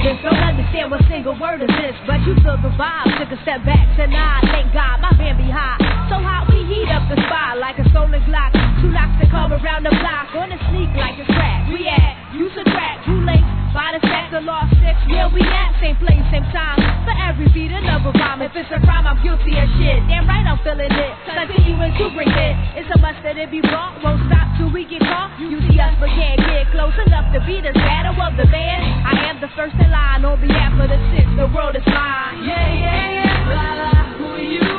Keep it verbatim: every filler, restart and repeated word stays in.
this. Don't understand what single word is this, but you feel the vibe. Took a step back, said nah, thank God, my band be high. So hot we heat up the spot like a stolen Glock. Two locks to come around the block, on a sneak like it's crack. We at, you subtract, two links, by the stack of lost six. Where we at, same place, same time. For every beat, another rhyme. If it's a crime, I'm guilty as shit. Damn right, I'm feeling it. Continuing to bring it. It's a must that it be brought. Won't stop till we get caught. You see us, but can't get close enough to be the shadow of the band. I am the first in line on behalf of the six. The world is mine. Yeah, yeah, yeah. La la, who are you?